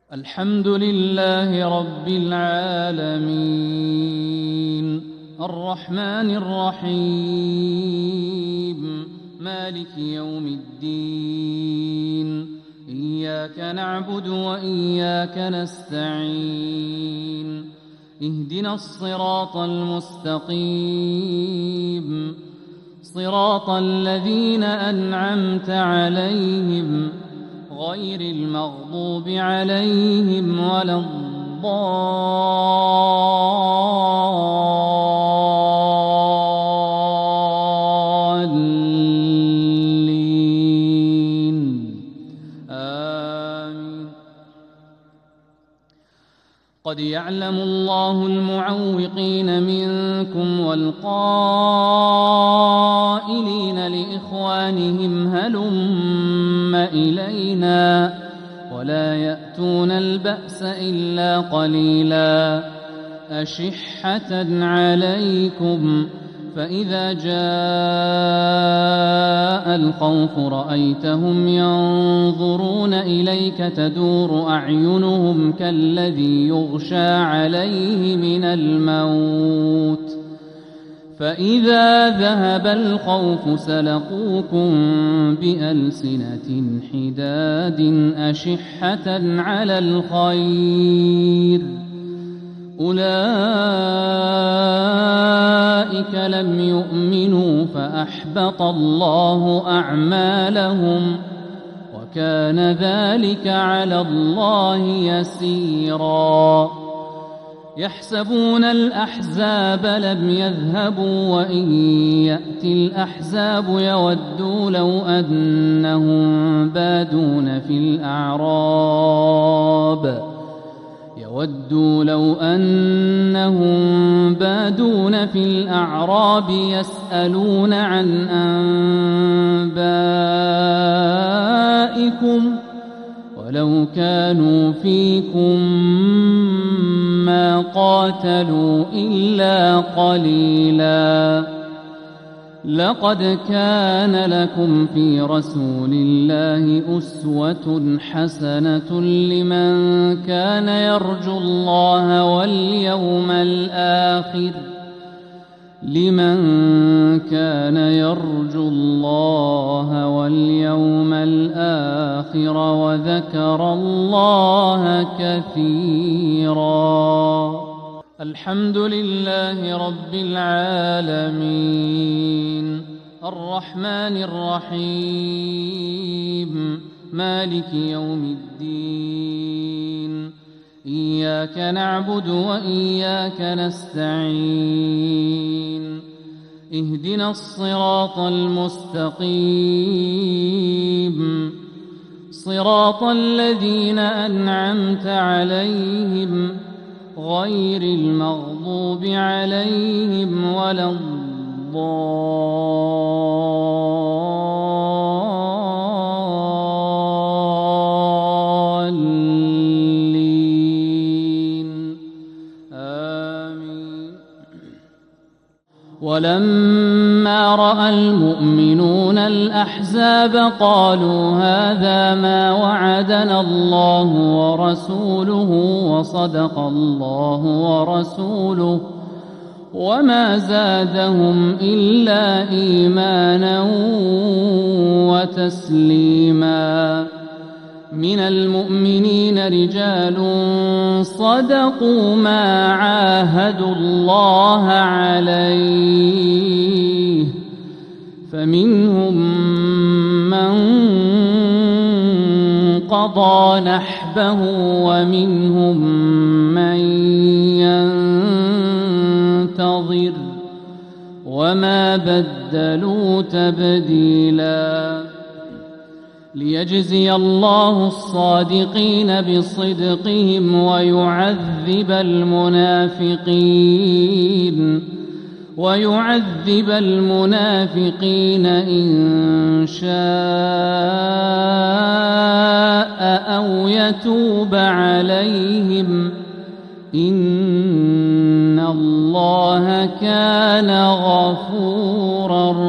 الحمد لله رب العالمين الرحمن الرحيم مالك يوم الدين إياك نعبد وإياك نستعين اهدنا الصراط المستقيم صراط الذين أنعمت عليهم غير المغضوب عليهم ولا الضالين آمين. قد يعلم الله المعوقين منكم والقائلين لإخوانهم هلم إلينا ولا يأتون البأس إلا قليلا أشحة عليكم فإذا جاء الخوف رأيتهم ينظرون إليك تدور أعينهم كالذي يغشى عليه من الموت فإذا ذهب الخوف سلقوكم بألسنة حداد أشحة على الخير أولئك لم يؤمنوا فأحبط الله أعمالهم وكان ذلك على الله يسيرا يحسبون الأحزاب لم يذهبوا وإن يأتي الأحزاب يودوا لو أنهم بادون في الأعراب يسألون عن أنبائكم ولو كانوا فيكم ما قاتلوا إلا قليلا لقد كان لكم في رسول الله أسوة حسنة لمن كان يرجو الله واليوم الآخر وذكر الله كثيرا. الحمد لله رب العالمين الرحمن الرحيم مالك يوم الدين إياك نعبد وإياك نستعين اهدنا الصراط المستقيم صراط الذين أنعمت عليهم غير المغضوب عليهم ولا الضالين آمين. ولما رأى المؤمنون الأحزاب قالوا هذا ما وعدنا الله ورسوله وصدق الله ورسوله وما زادهم إلا إيمانا وتسليما. من المؤمنين رجال صدقوا ما عاهدوا الله عليه فمنهم من قضى نحبه ومنهم من ينتظر وما بدلوا تبديلا. ليجزي الله الصادقين بصدقهم ويعذب المنافقين إن شاء أو يتوب عليهم إن الله كان غفورا